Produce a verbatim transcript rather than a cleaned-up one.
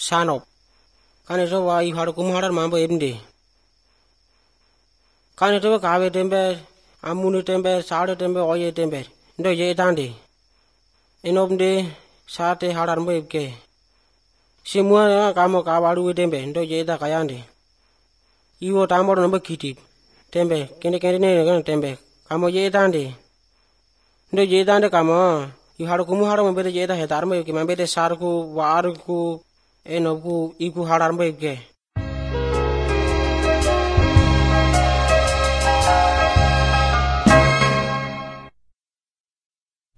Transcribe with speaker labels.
Speaker 1: sanop. Kani to wa i haru kumharar mambo ebnde. Kani to kawe tembe, amuni tembe, sade tembe, oye tembe. Ndo ye tande. Enobnde sate harar mo ebke. Semua kamo kawaru tembe. Ndo ye ta kayande. Iwo tamoro nomba kitip. Tembe. Kene kene ne tembe. Kamo ye tande. Ndo ye tande kamo. I haru kumharar mo bede ye ta hetar mo ebke. Mambede sarku, warku, enobku, iku harar mo ebke.